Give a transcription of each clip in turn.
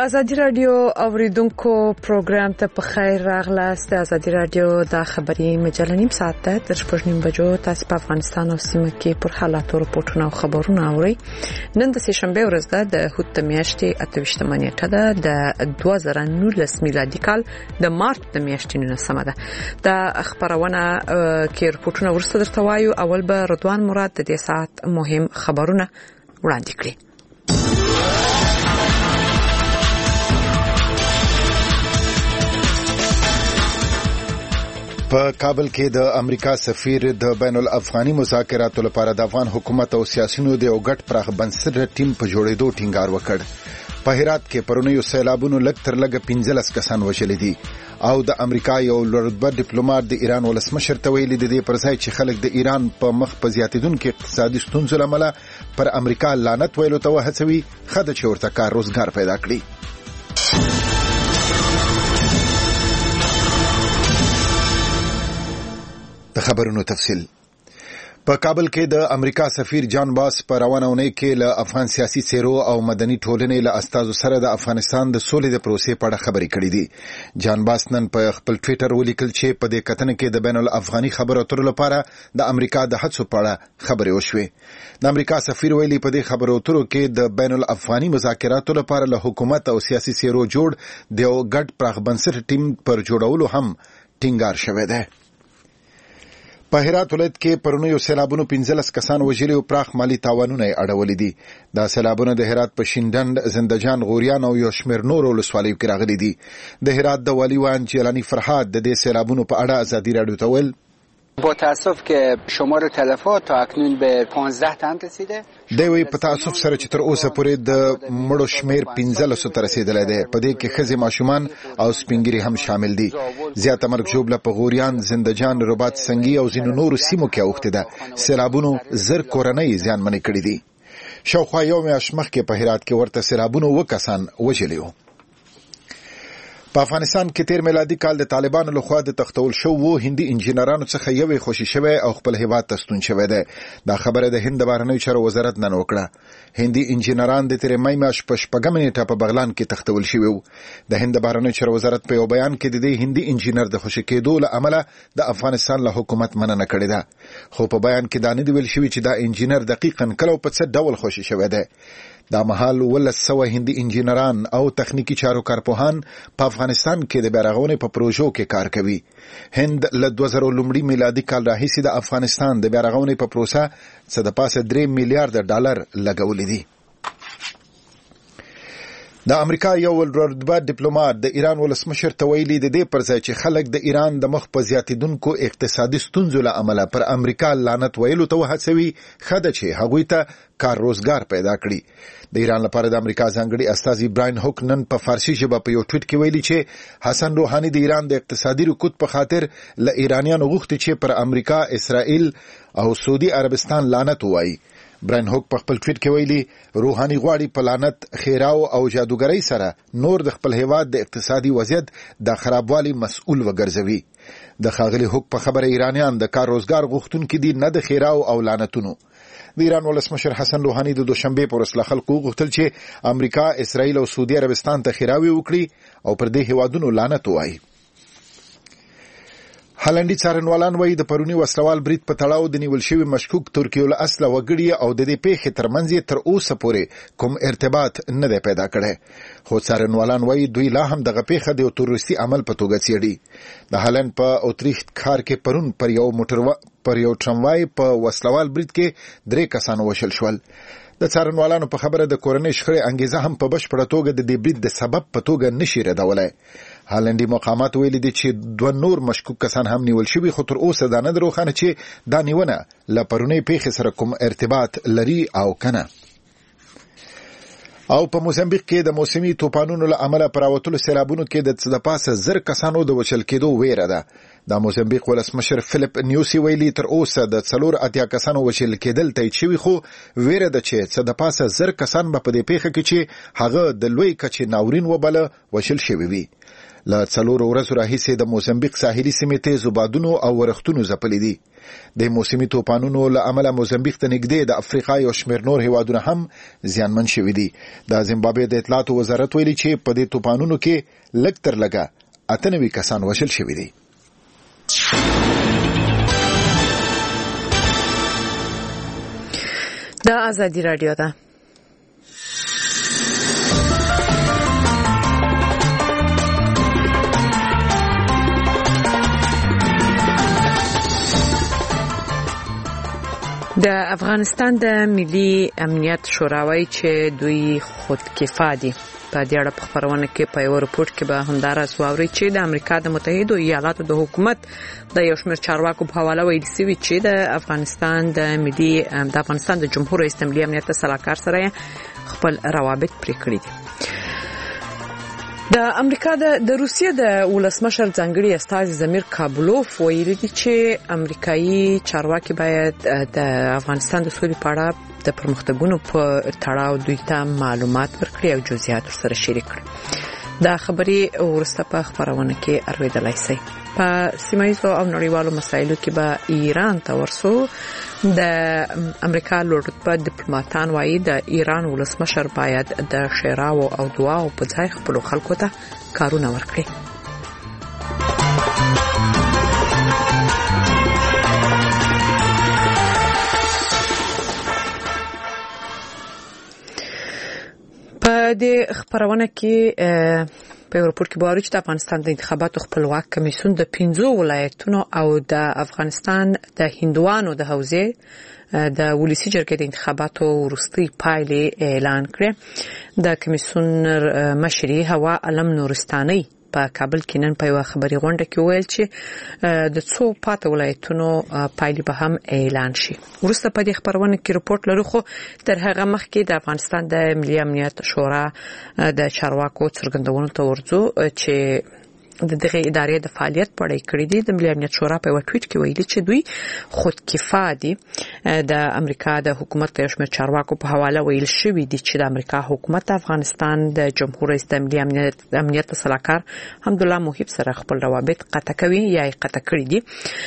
د ازادي رادیو اوریدونکو پروګرام ته په خیر راغلاست. ازادي رادیو د خبري مجله نیم ساعت ته تر 8:30 بجو تاسو په افغانستان او سیمه کې پر حالات او راپورټونه او خبرونه اورئ. نن د سهشنبه ورځ ده، د هوت میاشتې 28 نیټه ده د 2019 میلادي کال د مارچ د میاشتې 9 ده. د خبرونه کې راپورټونه ورسره درته وایو. اول به رضوان مراد د دې ساعت مهم خبرونه وړاندې کړي. په کابل کې د امریکا سفیر د بین الافغاني مذاکراتو لپاره د افغان حکومت او سیاسيونو د یو ګډ پراخ بنسټه ټیم په جوړېدو ټینګار وکړ. په هرات کې پرونیو سیلابونو لږ تر لږه 15 کسان وژل دي او د امریکا یو لوړرتبه ډیپلوماټ د ایران ولسمشر ته ویلي د دې پر ځای چې خلک د ایران په مخ په زیاتیدونکو اقتصادي ستونزو لامل پر امریکا لعنت ویلو ته وهڅوي، خدای چې ورته کار روزګار پیدا کړي. د خبرونو تفصیل. په کابل کې د امریکا سفیر جان باس په روانه اونۍ کې له افغان سیاسي څیرو او مدني ټولنې له استازو سره د افغانستان د سولې د پروسې په اړه خبرې کړې دي. جان باس نن په خپل ټویټر ولیکل چې په دې کتنه کې د بین الافغاني خبرو اترو لپاره د امریکا د هڅو په اړه خبرې وشوې. د امریکا سفیر ویلي په دې خبرو اترو کې د بین الافغاني مذاکراتو لپاره له حکومت او سیاسي څیرو جوړ د یو ګډ پراخ بنسټ ټیم پر جوړولو هم ټینګار شوی دی. په هرات ولایت کې پرونیو سیلابونو 15 کسان وژلي او پراخ مالی تاوانونه اړولې دي. دا سیلابونه د هرات په شینډند، زندجان، غوریان او یو شمېر نور ولسوالیو کې راغلي دي. د هرات د والی وان جیلانی فرهاد د دې سیلابونو په اړه ازادي رادیو ته ویل: با تاسف که شمار تلفات تا اکنون به 15 تن رسیده. دوی په تاسف سره چې تر اوسه پورې د مړو شمیر 15 ته رسیدلی دی. په دې کې ښځې، ماشومان او سپینګیري هم شامل دي. زیاته مرګ ژوبله په غوریان، زندجان، رباط سنگي او ځینو نورو سیمو کې اوښتې ده. سیلابونو زر کورنۍ زیانمنې کړې دي. شاوخوا یو میاشت مخکې په هرات کې ورته سیلابونو 2 کسان وژلي وو. په افغانستان کې تیر میلادي کال د طالبانو لخوا د تختول شوو هندي انجینرانو څخه یوې خوشي شوی او خپل هیواد ته ستون شوی دی. دا خبره د هند بهرنیو چارو وزارت نن وکړه. هندي انجینران د تیر مې میاشت په 6 نیټه په بغلان کې تختول شوی وو. د هند بهرنیو چارو وزارت په یو بیان کې د دې هندي انجینر د خوشي کېدو له امله د افغانستان له حکومت مننه کړې ده. خو په بیان کې دا نه دی ویل شوی چې دا انجینر دقیقاً کله او په څه ډول خوشي شوی دی. دا مهال 100 هندي انجینران او تخنیکی چارو کارپوهان په افغانستان کې د بیارغونې په پروژو کې کار کوي. هند له 2000 میلادي کال راهیسې د افغانستان د بیارغونې په پروسه څه د پاسه 3 میلیارډ ډالر لګولې دي. د امریکا یو لوړرتبه ډیپلوماټ د ایران ولسمشر ته ویلي د دې پر ځای چې خلک د ایران د مخ په زیاتیدونکو اقتصادي ستونزو له امله پر امریکا لعنت ویلو ته وهڅوي، خدای چې هغوی ته کار روزګار پیدا کړي. د ایران لپاره د امریکا ځانګړي استازي براین هوک نن په فارسی ژبه په یو ټویټ کې ویلي چې حسن روحاني د ایران د اقتصادي رکود په خاطر له ایرانیانو غوښتي چې پر امریکا، اسرائیل او سعودي عربستان لعنت وایي. براین هوک په خپل ټویټ کې ویلي روحاني غواړي په لعنت، خیراو او جادوګرۍ سره نور د خپل هیواد د اقتصادي وضعیت د خرابوالي مسؤل وګرځوي. د ښاغلي هوک په خبره ایرانیان د کار روزګار غوښتونکي دي، نه د خیراو او لعنتونو. د ایران ولسمشر حسن روحاني د دوشنبه پر ورځ له خلکو غوښتل چې امریکا، اسرائیل او سعودي عربستان ته خیراوي وکړي او پر دې هیوادونو لعنت وایي. هالندي څارنوالان وایي د پرونی وسلوال برید په تړاو د نیول شوي مشکوک ترکیو له اصله وګړي او د دې پیښې ترمنځ تر اوسه پورې کوم ارتباط نه دی پیدا کړی. خو څارنوالان وایي دوی لا هم دغه پیښه د یو تروریستي عمل په توګه څېړي. د هالند په اوتریخت ښار کې پرون پر یو ټرموای په وسلوال برید کې 3 کسان وژل شول. د څارنوالانو په خبره د کورنۍ شخړې انګیزه هم په بشپړه توګه د دې برید د سبب په توګه نشي ردولای. هالندي مقامات ویلي دي چې 2 نور مشکوک کسان هم نیول شوي، خو تر اوسه دا نه روښانه چې دا نیونه له پرونی پیښې سره کوم ارتباط لري او کنه. او په موزمبیق کې د موسمي طوفانونو له امله پر راوتلو سیلابونو کې د څه د پاسه 1000 کسانو د وژل کېدو ویره ده. د موزمبیق ولسمشر فلیپ نیوسی ویلي تر اوسه د 4 کسانو وژل کېدل تایید شوي، خو ویره ده چې څه د پاسه 1000 کسان به په دې پیښه کې چې هغه د لوی کچې ناورین وبله وژل شوي وي. له 4 ورځو راهیسې د موزمبیق ساحلي سیمې تیزو بادونو او ورښتونو ځپلي دي. د موسمي طوفانونو له امله موزمبیق ته نږدې د افریقا یو شمېر نور هیوادونه هم زیانمن شوي دي. د زیمبابوې د اطلاعاتو وزارت ویلي چې په دې طوفانونو کې لږ تر لږه 98 کسان وژل شوي دي. دا آزادی رادیو ده. د افغانستان د ملي امنیت شورا وایي چې دوی خودکفا دي. په دې اړه په خبرونه کې په یو رپورت کې به همداراز واوري چې د امریکا د متحده ایالاتو د حکومت د یو شمېر چارواکو په حواله ویل شوی چې د افغانستان د جمهور رئیس د ملي امنیت سلاکار سره خپل روابط پرې کړی دي. د امریکا د روسیې د ولسمشر ځانګړي استازي زمیر کابلوف ویلي دي چې امریکایي چارواکي باید د افغانستان د سولې په اړه د پرمختګونو په تړاو دوی ته معلومات ورکړي او جزئیات سره شریک کړي. دا خبري ورسته په خبرونه کې اورېدلای شي. په سیمایي او نړیوالو مسایلو کې به ایران ته ورسو. د امریکا لوړرتبه ډیپلوماټان وايي د ایران ولسمشر باید د شراو او دعاو په ځای خپل خلکو ته کارونه ورکړي. په دې خبرونه کې په رپورت کې وایي چې د افغانستان د انتخاباتو خپلواک کمیسیون د 15 ولایتونو او د افغانستان د هندوانو د حوزې د ولسی جرګې د انتخاباتو وروستي پایلې اعلان کړې. د کمیسیون مشري هوا علم نورستاني په کابل کې نن په یو خبري غونډه کې ویل چې د څو پاتې ولایتونو پایلې به هم اعلان شي. ورسته په دې خبرونه کې رپورت لري خو تر هغه مخکې د افغانستان د ملي امنیت شورا د چارواکو څرګندونو ته ورځو چې د دغه ادارې د فعالیت په اړه کړی دي. د ملي امنیت شورا په یو ټویټ کې ویلي چې دوی خودکفا دي. د امریکا د حکومت یو شمېر چارواکو په حواله ویل شوی دي چې د امریکا حکومت افغانستان د جمهور رئیس د ملي امنیت سلاکار حمدالله موحب سره خپل روابط قطع کوي یا قطع کړی دي.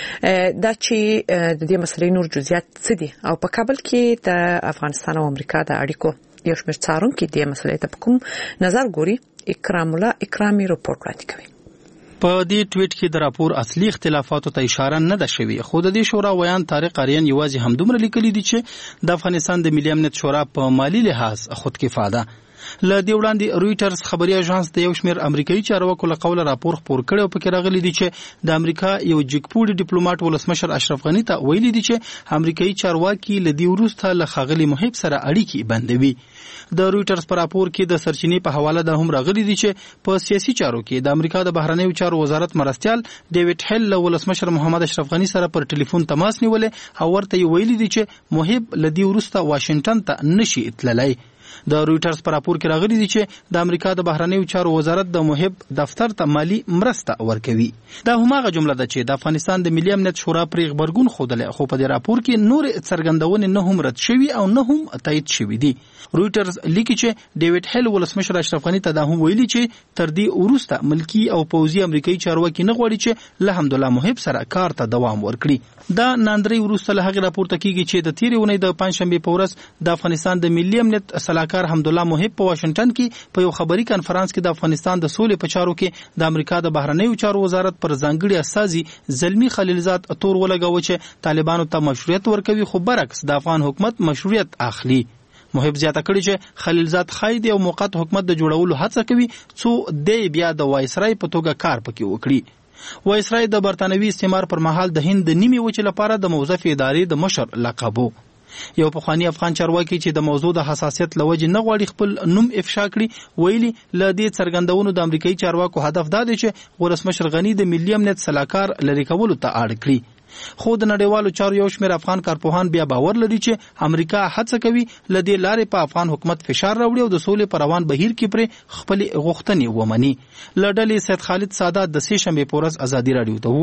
دا چې د دې مسلې نور جزئیات څه دي او په کابل کې د افغانستان او امریکا د اړیکو یو شمېر څارونکو د مسلې ته کوم نظر ګوري. اکرام الله اکرامي رپورت وړاندې کوي. په دې ټویټ کې د راپور اصلي اختلافاتو ته اشاره نه ده شوې، خو د دې شورا ویان طارق آریان یوازې همدومره لیکلي دي چې د افغانستان د ملي امنیت شورا په مالی لحاظ خودکفا ده. له دې وړاندې رويټرز خبري اژانس د یو شمېر امریکایي چارواکو له قوله راپور خپور کړی او پکې راغلي دي چې د امریکا یو جګپوړي ډیپلوماټ ولسمشر اشرف غنی ته ویلي دي چې امریکایي چارواکي له دې وروسته له ښاغلي محب سره اړیکې بندوي. د رويټرز په راپور کې د سرچینې په حواله د هم راغلي دي چې په سیاسي چارو کې د امریکا د بهرنیو چارو وزارت مرستيال ډیوډ هیل له ولسمشر محمد اشرف غنی سره پر ټلیفون تماس نیولې او ورته ویلي دي چې محب له دې وروسته واشنگټن ته نشي تللی. د رويټرز په راپور کې راغلي دي چې د امریکا د بهرنیو چارو وزارت د محب دفتر ته مالی مرسته ورکوي. دا هماغه جمله ده چې د افغانستان د ملي امنیت شورا پرې خبرګون خوده، خو په دې راپور کې نور څرګندونې نه هم رد شوي او نه هم تایید شوي دي. رويټرز لیکي چې ډیوډ هیل ولسمشر اشرف غنی ته دا هم ویلي چې تر دې وروسته ملکی او پوځي امریکایي چارواکي نه غواړي چې له حمدالله محب سره کار ته دوام ورکړي. دا ناندري وروسته له هغه راپورته کیږي چې د تیرې اونۍ د پنځشنبه په ورځ د افغانستان د ملي امنیت سلاکار حمدالله محب په واشنگټن کې په یو خبري کانفرنس کې د افغانستان د سولې په چارو کې د امریکا د بهرنیو چارو وزارت پر ځانګړي استازي زلمی خلیلزاد تور ولګاوه چې طالبانو ته مشروعیت ورکوي، خو برعکس د افغان حکومت مشروعیت اخلي. محب زیاته کړی چې خلیلزاد خاید یو موقت حکومت د جوړولو هڅه کوي څو د بیا د وایسرای په توګه کار پکې وکړي. وایسرای د برتانوي استعمار پر مهال د هند د نیمې وچې لپاره د موظف ادارې د مشر لقبو. یو پخوانی افغان چارواکي چې د موضوع د حساسیت لوجه نه غواړي خپل نوم افشا کړي ویلي ل دې څرګندونو د امریکایي چارواکو هدف دا دی چې ولسمشر غنی د ملي امنیت سلاکار لری کولو ته اړ کړي. خو د نړیوالو چارو یو شمېر افغان کارپوهان بیا باور لري چې امریکا هڅه کوي ل دې لارې په افغان حکومت فشار راوړي او د سولې پر روان بهیر کې پر خپل غوښتنې ومني. ل ډلې سید خالد سادات د سې شنبه په ورځ ازادي رادیو ته وویل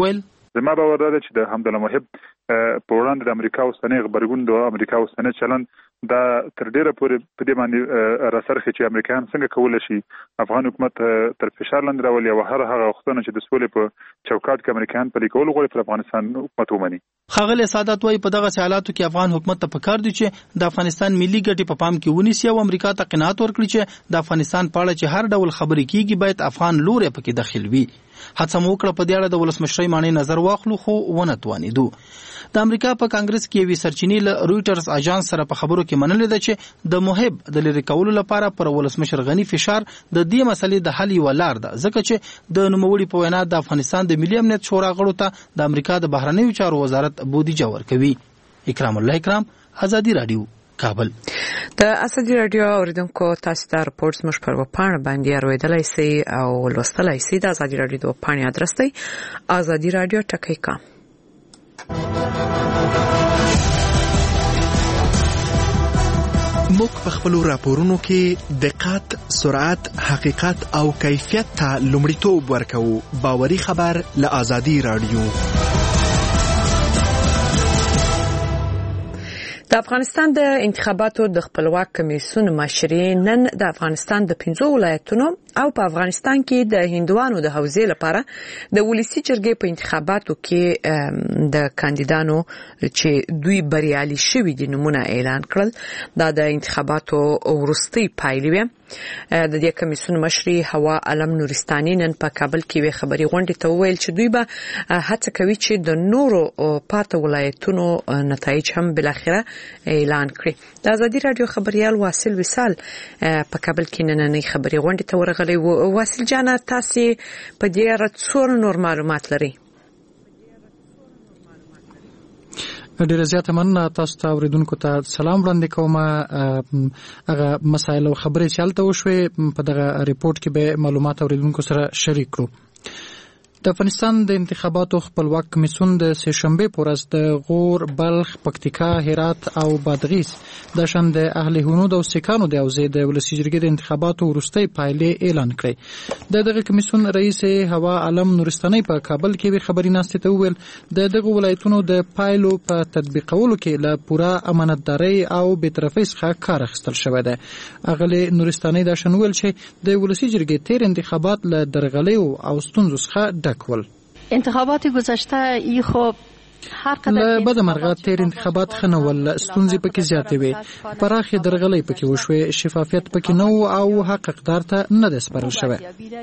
زما باور دا چې د حمدالله موحب په وړاندې د امریکا اوسنی غبرګون د امریکا اوسنی چلن دا تر ډیره پورې په دې باندې راڅرخي چې امریکایان څنګه کولای شي افغان حکومت تر فشار لاندې راولي او هر هغه وختونه چې د سولې په چوکاټ کې امریکایان پلي کول غواړي پر افغانستان حکومت ومني. ښاغلی سعادت وایي په دغه حالاتو کې افغان حکومت ته پکار دی چې د افغانستان ملي ګټې په پام کې ونیسي او امریکا ته قناعت ورکړي چې د افغانستان په اړه چې هر ډول خبرې کیږي باید افغان لوري پکې دخیل وي. هڅه مو وکړه په دې اړه د ولسمشرۍ معنی نظر واخلو خو ونه توانېدو. د امریکا په کانګرس کې یوې سرچینې له رويټرز اژانس سره په خبرو کې منلې ده چې د محب د لری کولو لپاره پر ولسمشر غنی فشار د دې مسلې د حل یو لار ده، ځکه چې د نوموړي په وینا د افغانستان د ملي امنیت شورا غړو ته د امریکا د بهرنیو چارو وزارت بودیجه ورکوي. اکرام الله اکرام، آزادی رادیو، کابل. د آزادی رادیو اوریدونکو تاسو ته راپورټ مش پر وپاڼه باندې اورېدلای شئ او لوستلای شئ. د آزادی رادیو د وپاڼې ادرس دی azadi.radio.com. موږ په خپل راپورونو کې دقت، سرعت، حقیقت او کیفیت ته لومړیتوب ورکوو. باوري خبر له آزادی رادیو. د افغانستان د انتخاباتو د خپلواک کمیسیون مشري نن د افغانستان د 15 ولایتونو او په افغانستان کې د هندوانو د حوزې لپاره د ولسی جرګې په انتخاباتو کې د کاندیدانو چې دوی بریالي شوي دي نمونه اعلان کړل. دا د انتخاباتو وروستي پایلې وي. د دې کمیسیون مشري هوا علم نورستاني نن په کابل کې وی خبري غونډه ته ویل چې دوی به هڅه کوي چې د نورو پاتې ولایتونو نتایج هم بل اخره اعلان کړي. د آزادی رادیو خبريال واصل وصال په کابل کې نننۍ خبري غونډه ته ورغلی. واصل جان، تاسو په دې اړه څو نور معلومات لرئ؟ ډیره زیاته مننه. تاسو ته اوریدونکو ته سلام وړاندې کوم. هغه مسایل او خبرې چې هلته وشوې په دغه ریپورت کې به معلومات اوریدونکو سره شریک کړو. د افغانستان د انتخاباتو خپلواک کمیسیون د سه شنبه په ورځ د غور، بلخ، پکتیکا، هرات او بادغیس د شان د اهل هنود او سکانو د حوزې د ولسی جرګې د انتخاباتو وروستۍ پایلې اعلان کړې. دغه کمیسیون رئیس هوا علم نورستاني په کابل کې خبري ناشته ته ویل د دغه ولایتونو د پایلو په تطبیقولو کې له پوره امانتداري او بی‌طرفۍ څخه کار اخیستل شوی دی. اغلی نورستاني دا شنول چې د ولسی جرګې تیر انتخابات له درغلیو او ستونزو څخه انتخابات گذشته ای خوب له بده مرغه تیر انتخابات خنول ستونزې پکې زیاتې وي. پراخه درغلۍ پکې وشوي، شفافیت پکې نه او حق اقدار ته نه د سپارل شوی.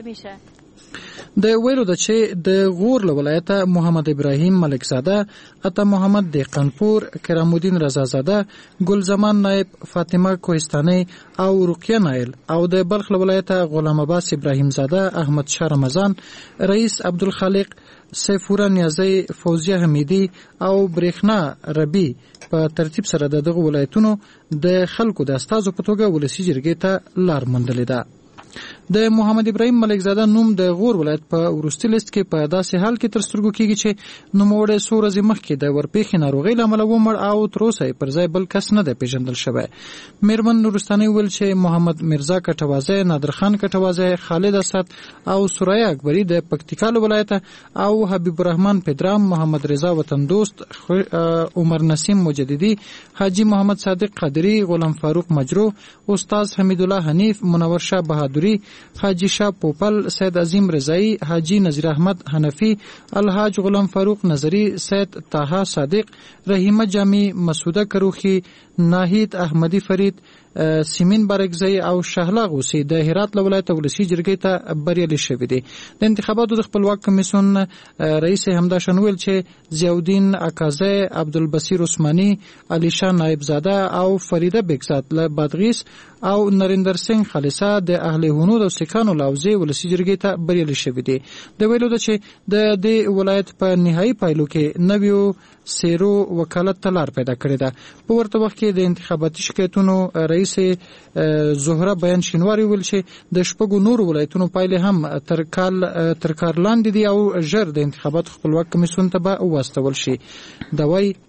د ویلو د چې د غور ولایت محمد ابراهیم ملکزاده، عطا محمد دیقنپور، کرام الدین رضازاده، گل زمان نائب، فاطمه کوهستانی او رقیه نایل او د بلخ ولایت غلام عباس ابراهیم زاده، احمد شاه رمضان، رئیس عبدالخالق، سیفورا نیازی، فوزیه حمیدی او برېښنا ربی په ترتیب سره دغه ولایتونو د خلکو د استازو په توګه ولسی جرګې ته لار موندلې ده. د محمد ابراهیم ملکزاده نوم د غور ولایت په ورستي لیست کې په داسې حال کې تر سترګو کېږي چې نوموړی څو ورځې مخکې د ورپېښې ناروغۍ له امله ومړ او تر اوسه پر ځای بل کس نه دی پیژندل شوی. میرمن نورستاني ویل چې محمد مرزا کټوازی، نادرخان کټوازی، خالد اسد او سوریا اکبری د پکتیکا ولایت او حبیب الرحمن پدرام، محمد رضا وطن دوست، عمر نسیم مجددی، حاجی محمد صادق قادری، غلام فاروق مجرو، استاد حمید الله حنیف، منور شاه بهادری، حاجی شاه پوپل، سید عظیم رضایی، حاجی نذیر احمد حنفی، الحاج غلام فاروق نظری، سید طه صادق، رحیمه جامی، مسعوده کروخی، ناهید احمدی فرید، سیمین بارکزی او شهلا غوسی د هرات ولایت ولسی جرګې ته بریالي شوی دي. د انتخاباتو د خپلواک کمیسیون رئیس همدا شنویل چې ضیاءالدین اکازی، عبدالبصیر عثماني، علی شاه نائب زاده او فریده بیگزاد له بادغیس او نریندر سنگ خالصه د اهل هنود او سکانو لاوزي ولسی جرګې ته بریالي شوی دي. د ویلو د چې د دې ولایت په نهایی پایلو کې نویو سیرو وکالت تلار پیدا کړی ده. په ورته وخت کې د انتخاباتي شکایتونو رئیس زهره بیان شینواری ویل چې د شپږو نورو ولایتونو پایلې هم تر کار لاندې دي او ژر د انتخاباتو خپلواک کمیسیون ته به واستول شي. دا وایي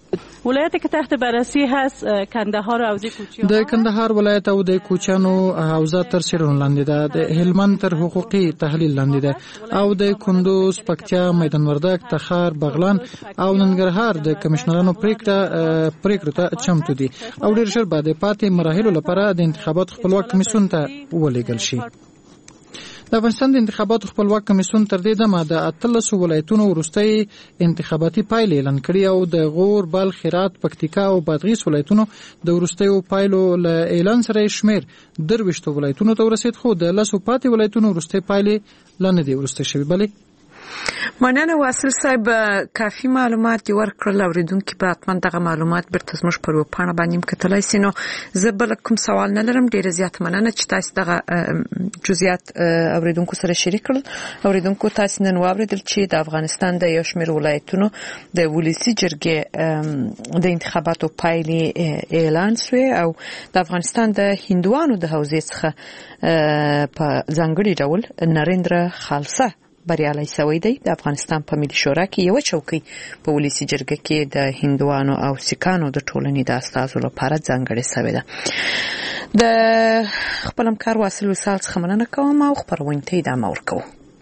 ولایتی که تحت بررسی هست کندهار او د کوچیانو د کندهار ولایت او د کوچیانو حوزه تر څیړنو لاندې ده، د هلمند تر حقوقي تحلیل لاندې ده او د کندوز، پکتیا، میدان وردګ، تخار، بغلان او ننګرهار د کمشنرانو پریکړو ته چمتو دي او ډیر ژر به د پاتې مراحلو لپاره د انتخابات خپلواک کمیسیون ته ولېږل شي. د افغانستان د انتخاباتو خپلواک کمیسیون تر دې دمه د 13 ولایتونو وروستۍ انتخاباتي پایلې اعلان کړي او د غور، بلخ، هرات، پکتیکا او بادغیس ولایتونو د وروستیو پایلو له اعلان سره شمیر 23 ولایتونو ته ورسید، خو د 10 پاتې ولایتونو وروستۍ پایلې لا نه دي ورسته شوي. بلې مننه واصل صاحب، کافي معلومات ورکړل، اوریدونکو به حتما دغه معلومات برته زموږ پر وپاڼه باندې کتلای شي. نو زه بل کوم سوال نه لرم، ډیره زیات مننه چې تاسو دغه جزئیات اوریدونکو سره شریک کړل. اوریدونکو تاسو نن واوریدل چې د افغانستان د یو شمېر ولایتونو د ولسی جرګې د انتخاباتو پایلې اعلان شوې او د افغانستان د هندوانو د حوزې څخه په ځانګړي ډول نریندرا خالصه بریالي شوی دی. د افغانستان په ملي شورا کې یو چوکۍ په ولسی جرګه کې د هندوانو او سیکانو د ټولنې د استازو لپاره ځانګړې شوې ده. د خپل همکار واصل وصال څخه مننه کوم او خبرونه ته ادامه ورکوم.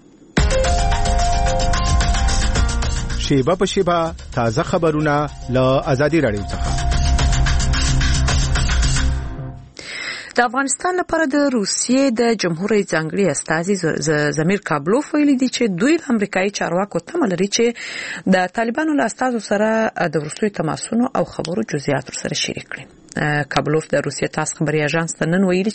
شیبه په شیبه تازه خبرونه له آزادي رادیو څخه. د افغانستان لپاره د روسیې د جمهور رئیس ځانګړي استازي زمیر کابلوف ویلي دي چې دوی امریکایي چارواکو تمه لري چې د طالبانو له استازو سره د وروستیو تماسونو او خبرو جزئیات سره شریک کړي. کابلوف د روسیې تاس خبري اژانس ته نن ویلي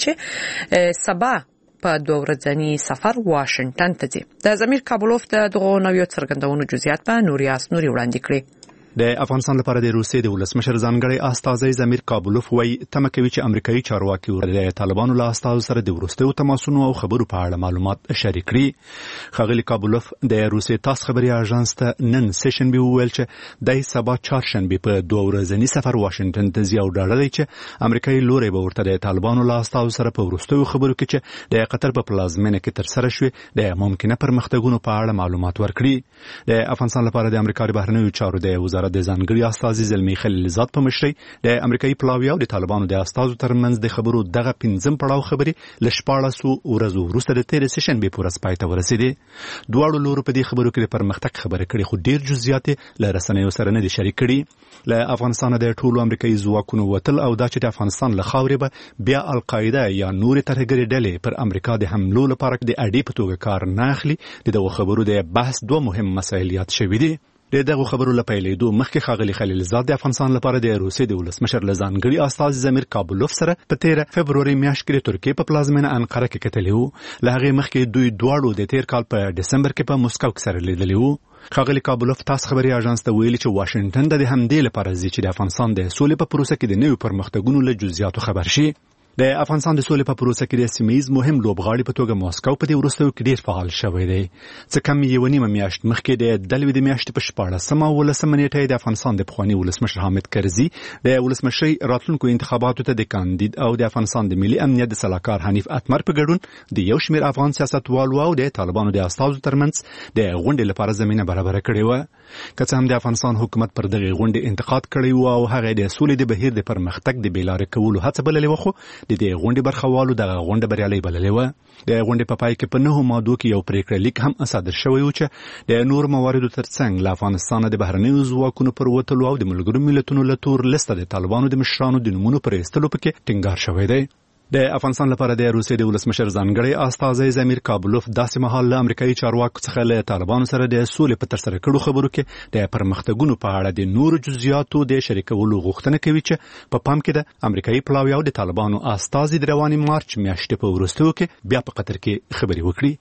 چې سبا په 2 ورځنی سفر واشنگټن ته ځي. د زمیر کابلوف د دغو نویو څرګندونو جزئیات په نوري وړاندې کړي. د افغانستان لپاره د روسیې د ولسمشر ځانګړی استازی زمیر کابلوف وایي تمه کوي چې امریکایي چارواکي د طالبانو له استازو سره د وروستیو تماسونو او خبرو په اړه معلومات شریک کړي. ښاغلي کابلوف د روسیې تاس خبري اژانس ته نن سشنبه وویل چې د سبا چهارشنبه په 2 ورځنی سفر واشنگټن ته ځي او ډاډه دی چې امریکایي لوري به ورته د طالبانو له استازو سره په وروستیو خبرو کې چې د قطر په پلازمینه کې تر سره شوې د ممکنه پرمختګونو په اړه معلومات ورکړي. د افغانستان لپاره د امریکا د بهرنیو چارو د وزارت د ځانګړي استازي زلمی خلیلزاد په مشرۍ د امریکایي پلاوی او د طالبانو د استازو ترمنځ د خبرو دغه 15 پړاو خبري ل 14 ورځو وروسته د 13 سشنبه پورې پای ته ورسېدې. دواړو لورو په دې خبرو کې د پرمختګ خبره کړې خو ډیر جزئیات له رسنیو سره نه دي شریک کړي. له افغانستان د ټولو امریکایي ځواکونو وتل او دا چې د افغانستان له خاورې به بیا القاعده یا نور ترهګري ډلې پر امریکا د حملو لپاره د اډې په توګه کار نه اخلي. دغه خبرو د بحث 2 مهم مسایل یاد شوي دي. دغه خبرو له پیلېدو مخکې ښاغلي خلیلزاد د افغانستان لپاره د روسیې د ولسمشر له ځانګړي استازي زمیر کابلوف سره په 13 فبروري میاشت کې د ترکیې په پلازمینه انقره کې کتلی وو. له هغې مخکې دوی دواړو د تیر کال په دسمبر کې په مسکو کې سره لیدلي وو. ښاغلي کابلوف تاس خبري اژانس ته ویلي چې واشنگټن د همدې لپاره ځي چې د افغانستان د سولې په پروسه کې د نویو پرمختګونو له جزئیاتو خبر شي. د افغانستان د سولې په پروسه کې د سیمه‌یز مهم لوبغاړي په توګه ماسکو په دې وروستیو کې ډیر فعال شوی دی. څه کم یو نیمه میاشت مخکې د دلوي د میاشتې په 14مه او 15مه نیټه د افغانستان د پخوانی ولسمشر حامد کرزي د ولسمشرۍ راتلونکو انتخاباتو ته د کاندید او د افغانستان د ملي امنیت د سلاکار حنیف اتمر په ګډون د یو شمېر افغان سیاستوالو او د طالبانو د استازو ترمنځ د غونډې لپاره زمينه برابر کړې و. که څه هم د افغانستان حکومت پر دغه غونډې انتقاد کړی و او هغه د سولې د بهیر د پرمختګ د بیلارې کولو هڅه بللې و، خو د دې غونډې خوالو دغه غونډه بریالي بللې و. د غونډې په پای کې په 9 مادو کې یو پریکړه لیک هم صادر شوی و چې د نور مواردو ترڅنګ له افغانستان د بهرنیو ځواکونو پر وتلو او د ملګرو ملتونو له تور لسته د طالبانو د مشرانو د نومونو پر ایستلو پکې ټینګار شوی دی. د افغانستان لپاره د روسیې د ولسمشر ځانګړی استازی زمیر کابلوف داسې مهال له امریکایي چارواکو څخه له طالبانو سره د سولې په ترسره کړو خبرو کې د پرمختګونو په اړه د نورو جزئیاتو د شریکولو غوښتنه کوي چې په پام کې د امریکایي پلاوی او د طالبانو استازي د رواني مارچ میاشتې په وروستیو کې بیا په قطر کې خبري وکړي.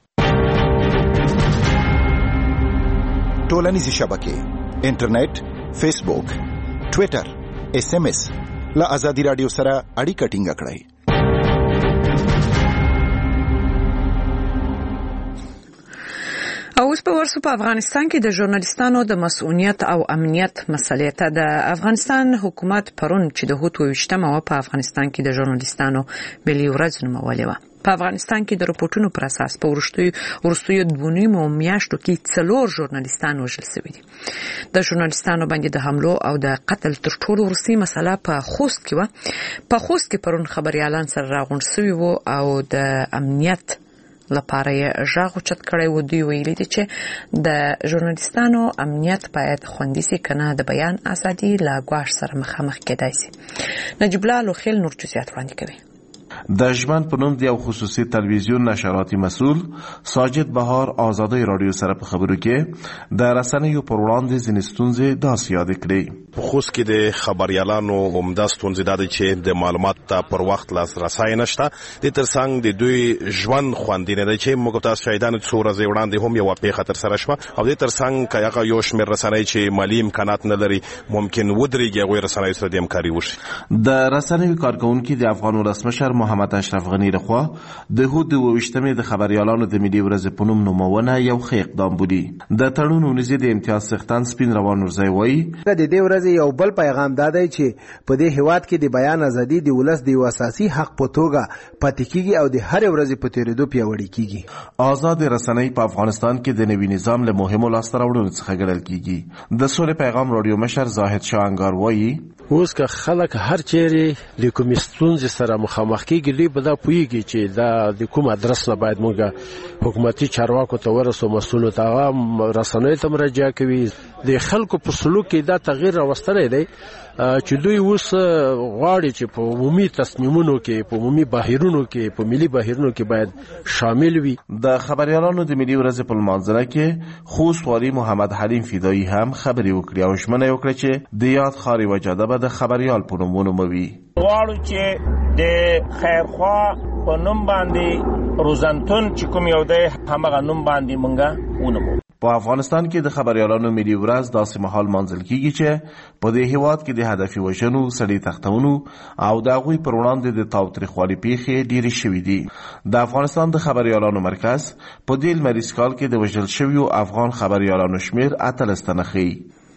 ټولنیزې شبکې انټرنیټ، فیسبوک، ټوئیټر، SMS له آزادي رادیو سره اړیکه ټینګه کړئ. او اوس په ورسو په افغانستان کې د ژورنالیستانو د مسؤلیت او امنیت مسلې ته د افغانستان حکومت پرون چې د هوت 28مه په افغانستان کې د ژورنالیستانو ملي ورځ نومولې و. په افغانستان کې د راپورټونو پر اساس په وروستیو 2.5 میاشتو کې 4 ژورنالیستان وژل شوي دي. د ژورنالیستانو باندې د حملو او د قتل تر ټولو وروستۍ مسله په خوست کې و. په خوست کې پرون خبريالان سره راغونډ شوي وو او د امنیت لپاره یې ژغ چت کړی و. دوی ویلي دي چې د ژورنالیستانو امنیت باید خوندي شي، کنه د بیان ازادي له ګواښ سره مخامخ کېدای شي. نجیب الله لوخیل نور جزئیات وړاندې کوي. د ژوند په نوم د یو خصوصي تلویزیون نشراتي مسؤل ساجد بهار آزادۍ رادیو سره په خبرو کې د رسنیو پر وړاندې ځینې ستونزې داسې یاد کړې. په خوست کې د خبريالانو عمده ستونزې دا ده چې د معلومات ته پر وخت لاسرسی نشته. د ترڅنګ د دوی ژوند خوندي نه دی چې موږ تاسو شاهدان څو ورځې وړاندې هم یو پیښه تر سره شوه او د ترڅنګ کایغه یو شمېر رسنۍ چې مالی امکانات نه لري ممکن ودرېږي هغوی رسنیو سره د همکاري وشي. د رسنیو کارکونکي د افغان ولسمشر محمد اشرف غنی لخوا د هود 22 د خبريالانو د ملي ورځې په نوم نومونه یو ښه اقدام بولي. د تړون ونیزي د امتیاز څښتن سپین روان ورځي وایي د دې ورځې یو بل پیغام دا دی چې په دې هیواد کې د بیان ازادي د ولس د اساسي حق په توګه پاتې کیږي او د هر ورځې په تیریدو پیاوړی کیږي. آزاد رسنۍ په افغانستان کې د نوي نظام له مهمو لاسته راوړنو څخه ګڼل کیږي. د سولې پیغام رادیو مشر زاهد شاه انګار وایي اوس که خلک هر چیرې د کومې ستونزې سره مخامخ کیږي دوی به دا پوهیږي چې دا د کوم ادرس نه باید موږ حکومتي چارواکو ته ورسو، مسؤلو ته، هغه رسنیو ته مراجعه کوي. د خلکو په سلوک کې دا تغییر راوستلی دی چې دوی اوس غواړي چې په عمومي تصمیمونو کې، په عمومي بهیرونو کې، په ملي بهیرونو کې باید شامل وي. د خبريالانو د ملي ورځې په لمانځنه کې خوست والي محمد حلیم فدایی هم خبرې وکړې او ژمنه وکړه چې د یاد ښار یوه جاده به د خبريال په نوم ونوموي. غواړو چې د خیرخوا په نوم باندې روزنتون چې کوم یو دی همغه نوم باندې مونږه ونومو. په افغانستان کې د خبريالانو ملي ورځ داسې مهال مانځل کیږي چې په دې هیواد کې د هدفي وژنو، سړي تختونو او د هغوی پر وړاندې د تاوتریخوالي پیښې ډېرې شوي دي. د افغانستان د خبريالانو مرکز په دې لمریز کال کې د وژل شویو افغان خبريالانو شمېر 18 تنه ښیي.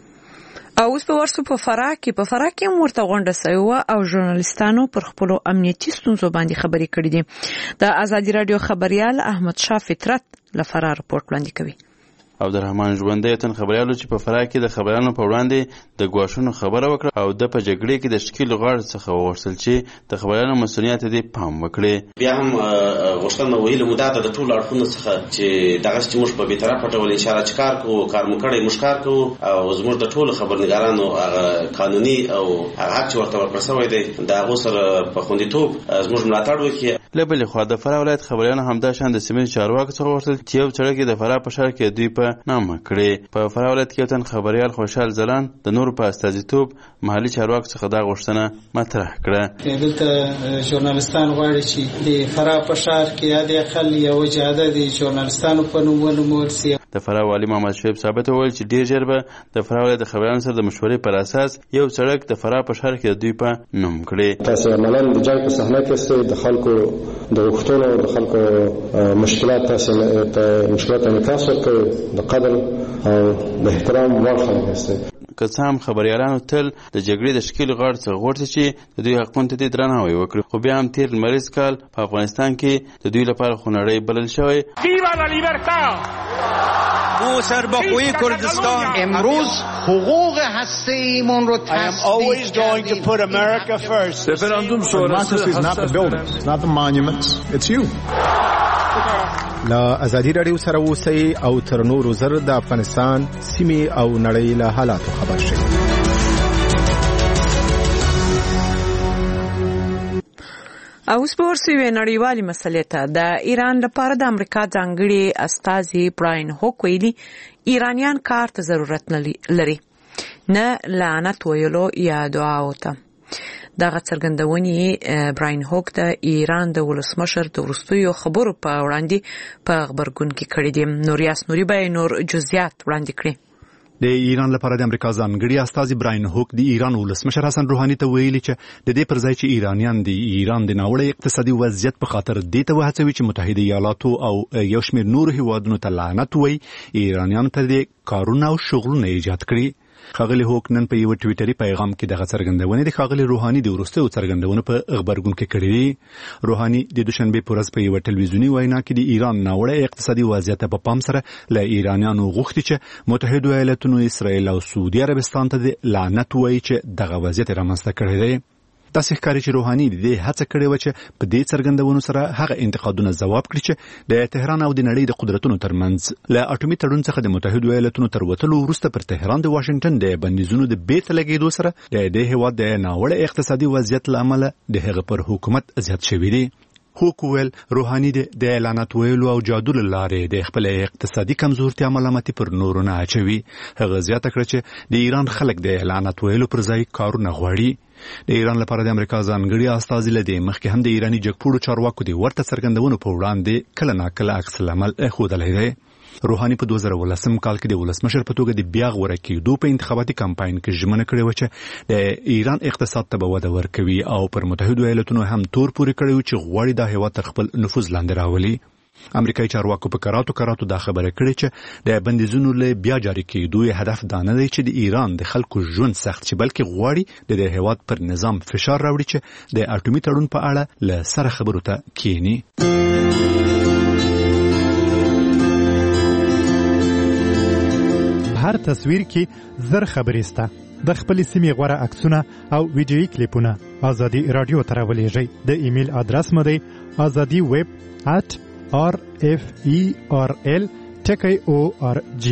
او اوس په ورسو په فراه کې هم ورته غونډه شوې وه او ژورنالیستانو پر خپلو امنیتي ستونزو باندې خبرې کړې دي. د ازادي راډیو خبريال احمد شاه فطرت له فراه رپورټ وړاندې کوي. عبدالرحمن ژوندی تن خبريالو چې په فراه کې د خبريالانو په وړاندې د ګواښونو خبره وکړه او د په جګړې کې د شکیل غاړه څخه وغوښتل چې د خبريالانو مسؤلیت دې پام وکړي. بیا هم غوښتنه ویله مو دا د ټولو اړخونو څخه چې دغه چې موږ په بېطرفه ډول انشاءالله چې کار کوو، کار مو کړی، موږ کار کوو او زموږ د ټولو خبرنګارانو هغه قانوني او هغه حق چې ورته ورکړل شوی دی د هغو سره په خوندیتوب زموږ ملاتړ وکړي. له بلې خوا د فراه ولایت خبريالانو همدا شان د سیمې چارواکو څخه وغوښتل چې یو سړک د فراه په ښار کې دوی په نامه کړي. په فراه ولایت کې یو تن خبريال خوشحال ځلان د نورو په استازیتوب محلي چارواکو څخه دا غوښتنه مطرح کړه. دلته ژورنالیستان غواړي چې د فراه په ښار کې یا د اقل یو جاده د ژورنالیستانو په نوم ونومول شي. د فراه والي محمد شعیب ثابت وویل چې ډیر ژر به د فراه ولایت د خبريالانو سره د مشورې پر اساس یو سړک د فراه په ښار کې د دوی په نوم کړي. تاسو عملاً د جنګ په صحنه کې استئ د خلکو د غوښتنو د خلکو مشکلات تاسو مشکلات انعکاس ورکوي، د قدر او د احترام وړ خلک استئ. که څه هم خبريالانو تل د جګړې د شکیل غاړې څخه غوښتل چې د دوی حقونو ته درناوی وکړي، خو بیا هم تیر لمریز کال په افغانستان کې د دوی لپاره خونړی بلل شوی. ما سرباخوی کردستان امروز حقوق هسته‌ایمون رو تصدیق کردیم. Referendum democracy is not the buildings, not the monuments, it's you. لا ازادي رادیو سره اوسئ او تر نورو زر د افغانستان سیمې او نړۍ له حالاتو خبر شئ. او اوس په ورسې یوې نړیوالې مسلې ته د ایران لپاره د امریکا ځانګړي استازي براین هوک ویلي ایرانیان کار ته ضرورت لري، نه لعنت ویلو یا دعاو ته. دغه څرګندونې براین هوک د ایران د ولسمشر د وروستیو خبرو په وړاندې په خبرګون کې کړي دي. نوریاس نوري به نور جزئیات وړاندې کړي. د ایران لپاره د امریکا ځانګړي استازي براین هوک د ایران ولسمشر حسن روحاني ته ویلي چې د دې پر ځای چې ایرانیان د ایران د ناوړه اقتصادي وضعیت په خاطر دې ته وهڅوي چې متحده ایالاتو او یو شمېر نورو هیوادونو ته لعنت وایي، ایرانیانو ته د کارونه او شغلونه ایجاد کړي. خاغلی هوک نن په یو ټویټري پیغام کې دغه څرګندونه د خاغلی روحاني د ورستو څرګندونه په خبرګون کې کړې دي. روحاني د دوشنبه په ورځ په یو ټلویزیونی وینا کې د ایران ناوړه اقتصادي وضعیت په پام سره له ایرانیانو غوښتي چې متحده ایالاتونو اسرائیل او سعودي عربستان ته لعنت وایي چې دغه وضعیت رامنځته کړی دی. تاسو ښکاري چې روحاني د هڅه کړې و چې په دې څرګندونو سره هغه انتقادونه ځواب کړي چې د تهران او د نړۍ د قدرتونو ترمنځ له اټومي تړون څخه د متحده ایالاتونو تر وتلو وروسته پر تهران د واشنگټن د بندیزونو د بیرته لګېدو سره د دې هیواد د ناوړه اقتصادي وضعیت له امله د هغه پر حکومت زیات شوی دی. هوکویل روحاني د اعلانات ویلو او جادو لارې د خپل اقتصادي کمزورتیا ملامتي پر نورو نه اچوي. هغه زیاته کړ چې د ایران خلک د اعلانات ویلو پر ځای کارونه غواړي. د ایران لپاره د امریکا ځانګړي استازي لدی مخکې هم د ایرانی جګپوړو چارواکو د ورته څرګندونو په وړاندې کله ناکله عکس العمل ښودلی دی. روحاني په 2018 کال کې د ولسمشر په توګه د بیا غوړه کېدو په انتخاباتي کمپاین کې ژمنه کړې و چې د ایران اقتصاد ته به وده ورکوي او پر متحده ایالاتونو هم تور پورې کړی و چې غواړي دا هیواد تر خپل نفوذ لاندې راولي. امریکایي چارواکو په کراتو دا خبره کړې چې د بندیزونو له بیا جاری کېدو هدف دا نه دی چې د ایران د خلکو ژوند سخت شي، بلکې غواړي د هیواد پر نظام فشار راوړي چې د اټومي تړون په اړه له سره خبرو ته کېني. هر تصویر کې زر خبرې سته. د خپل سیمې غوره عکسونه او ویډیويي کلیپونه ازادي رادیو ته راولېږئ. د ایمیل ادرس مو دی azadi@referl.org.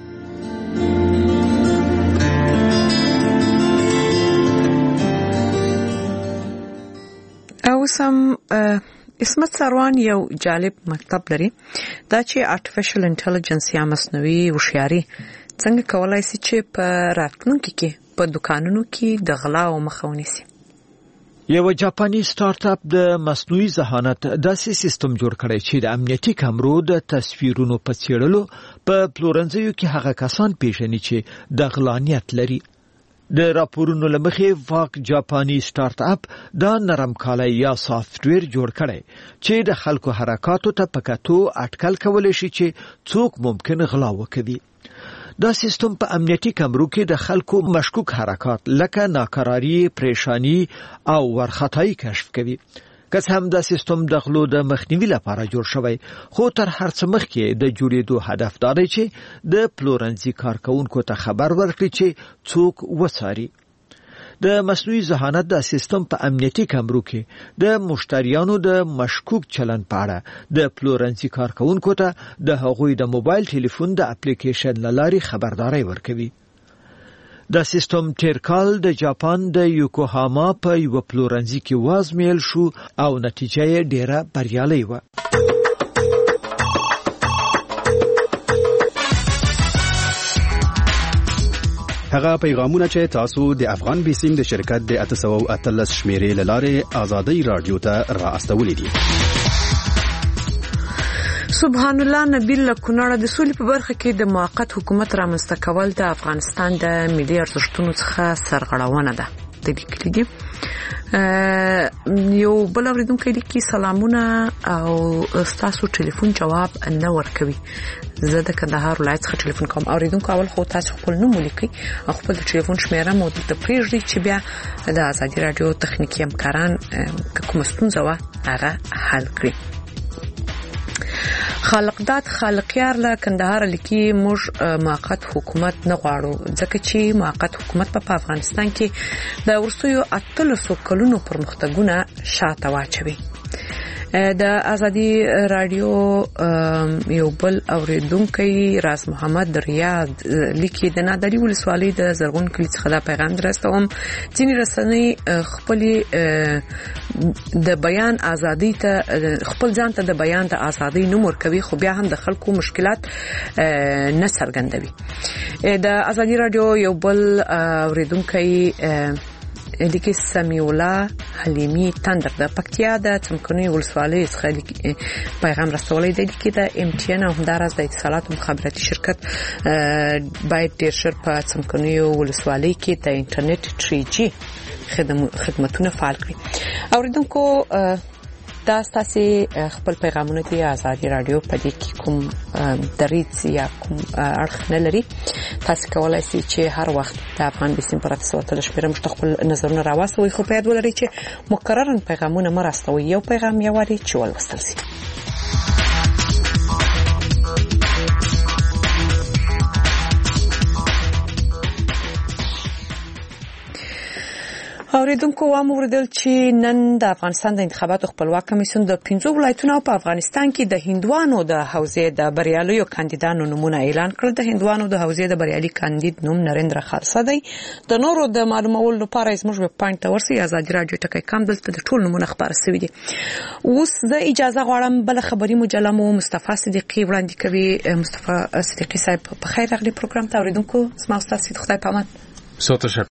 او سم اسمت سروان یو جالب مکتب لري دا چې artificial intelligence یا مصنوعي هوښیاري څنګه کولای شي چې په راتلونکي کې په دکانونو کې د غلا او مخه ونیسي. یو جاپانی سٹارټ اپ د مصنوعي ذهانت داسې سیستم جوړ کړی چې د امنیتي کامرو د تصویرونو په څېړلو په پلورنځیو کې هغه کسان پیژني چې د غلا نیت لري. د راپورونو لمخې واک جاپانی سٹارټ اپ دا نرم کالی یا سافټویر جوړ کړی چې د خلکو حرکاتو ته پکاتو اټکل کولی شي چې څوک ممکن غلا وکړي. دا سیستم په امنیتي کامرو کې د خلکو مشکوک حرکات لکه ناکراری، پریشانی او ورخطایی کشف کوي. که هم دا سیستم د غلو د مخنیوي لپاره جوړ شوی، خو تر هر څه مخکې د جوړېدو هدف دا دی چې د پلورنځي کارکونکو ته خبر ورکړي چې څوک وڅاري. د مصنوعي ذهانت دا سیستم په امنیتي کامرو کې د مشتریانو د مشکوک چلن په اړه د پلورنځي کارکونکو ته د هغوی د موبایل ټلیفون د اپلیکیشن لارې خبرداري ورکوي. دا سیستم تیر کال د جاپان د یوکوهاما په یو پلورنځي کې وازمیل شو او نتیجه یې ډیره بریالۍ و. هغه پیغامونه چې تاسو د افغان بیسیم د شرکت د 813 شمیرې لاره آزادۍ رادیو ته را استولې دي. سبحان الله نبیل لکونړه د سولې په برخه کې د موقت حکومت رامنځته کول د افغانستان د ملي ارزښتونو څخه سرغړونه ده. د لیکلي دي یو بل اوریدونکو لیکي سلامونه او تاسو ټلیفون جواب نه ورکوي. زه د کندهار ولایت څخه ټلیفون کوم. اوریدونکو اول خو تاسو خپل نوم ولیکئ او خپل ټلیفون شمیره مو د پریږدئ چې بیا د آزادي رادیو تخنیکی همکاران کوم ستونزه و هغه حل کړي. خالقداد خالقیار له کندهار لیکي موږ موقت حکومت نه غواړو ځکه چې موقت حکومت په افغانستان کې د ورستیو 800 کلونو پرمختګونه شاته واچوي. د آزادي رادیو یو بل اوریدونکو راز محمد ریاض لیکي د نادری ولسوالۍ د زرغون کلی څخه دا پیغام درستوم. ځینې رسنۍ خپل د بیان ازادي ته خپل ځان ته د بیان د ازادي نوم ورکوي خو بیا هم د خلکو مشکلات نه څرګندوي. د آزادي رادیو یو بل اوریدونکو لیکي سمیع الله حلیمی تندر د پکتیا د څمکني ولسوالۍ څخه پیغام راستولی دی چې د MTN او همدارس د اتصالات مخابراتي شرکت باید ډیر ژر په څمکني ولسوالۍ کې د انټرنیټ 3G خدماتونه فعال کړي. اوریدونکو دا ستاسو خپل پیغامونه دی آزادي رادیو په دې کې کوم دریځ یا کوم اړخ نه لري تاسو کولای شئ چې هر وخت د افغان بسیم پر 308 مشتخل نظرونه راوستوي خو په یاد ولرئ چې مکررن پیغامونه مرستوي یو پیغام یو وری چې ولوستل شي اوریدونکو واموردل چې نن د افغانستان د انتخاباتو خپلواک کمیسیون د 15 ولایتونو په افغانستان کې د هندوانو د حوزې د بریالیو کاندیدانو نمونه اعلان کړل. د هندوانو د حوزې د بریالي کاندید نوم نریندرا خالصه دی. د نورو د معلومولو لپاره زموږ ویب پاینټ ته ورسئ آزادي رادیو ټکی کام دلته د ټول نمونه خبره شوی دي. اوس د اجازه غواړم بل خبري مجله مو مصطفی صدیقی وړاندې کوي. مصطفی صدیقی صاحب په خیر راغلی پروګرام ته. اوریدونکو زما استاد خدای پامان.